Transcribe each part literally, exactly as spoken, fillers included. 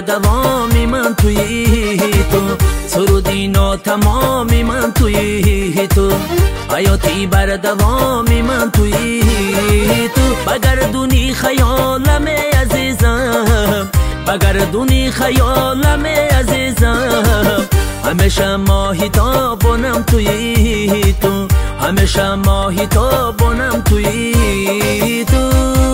دوامی من توی تو، سرودی ناتمامی من توی تو، حیاتی بر دوامی من توی تو. بگردونی خیالم عزیزم، بگردونی خیالم عزیزم، همیشه ماهی تابونم توی تو، همیشه ماهی تابونم توی تو.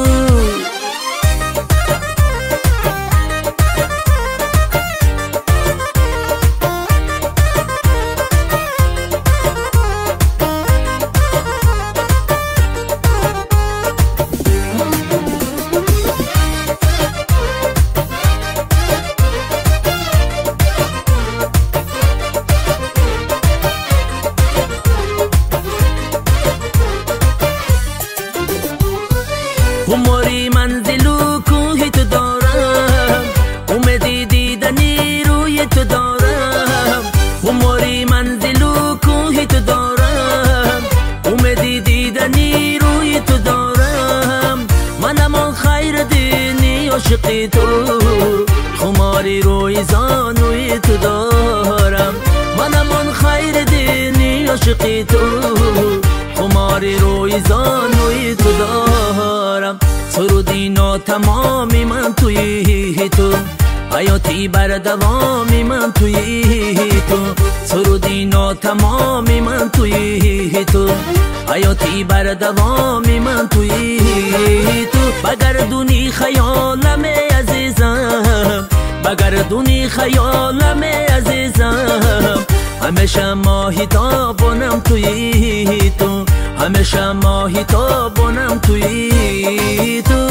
خماری منزل و کوه تو دارم، اومدی دیدنی روی تو دارم. خماری منزل و کوه تو دارم، اومدی دیدنی روی تو دارم. منم آن خیر دینی عاشقی تو، خماری روی زانوی تو دارم. منم آن خیر دینی عاشقی تو، خماری روی زانوی تو دارم. سرودی ناتمامی من توی تو، حیاتی بر دوامی من توی تو، سرودی ناتمامی من توی تو، حیاتی بر دوامی من توی تو. بگردونی خیالم عزیزم، بگردونی خیالم عزیزم، همیشه ماهی تابونم توی تو، همیشه ماهی تابونم توی تو.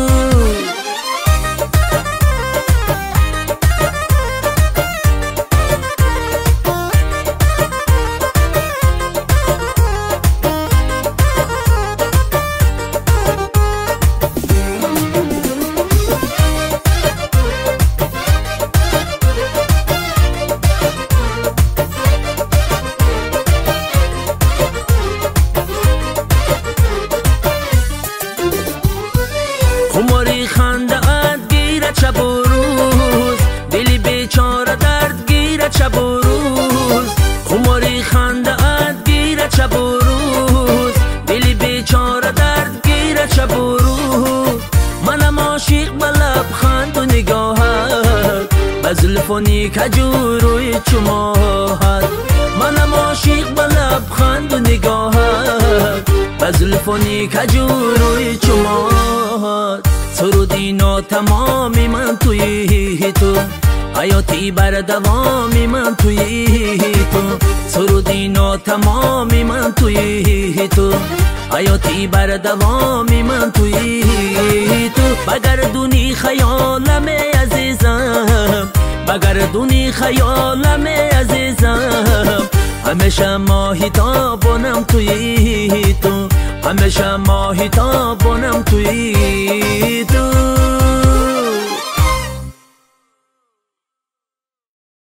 خماری خنده ات گیرد شب و روز، دلی بیچاره درد گیرد شب و روز. خماری خنده ات گیرد شب و روز، دلی بیچاره درد گیرد شب و روز. منم عاشق به لبخند و نگاهت، به زلف و نیکجور روی چماهت. منم عاشق به لبخند و نگاهت، به زلف و نیکجور روی چماهت. سرودی ناتمامی من توی تو، حیاتی بر دوامی من توی تو، سرودی ناتمامی من توی تو، حیاتی بر دوامی من توی تو. بگردونی خیالم عزیزم، بگردونی خیالم عزیزم، همیشه ماهی تابونم توی تو، همیشه ماهی تابونم توی تو.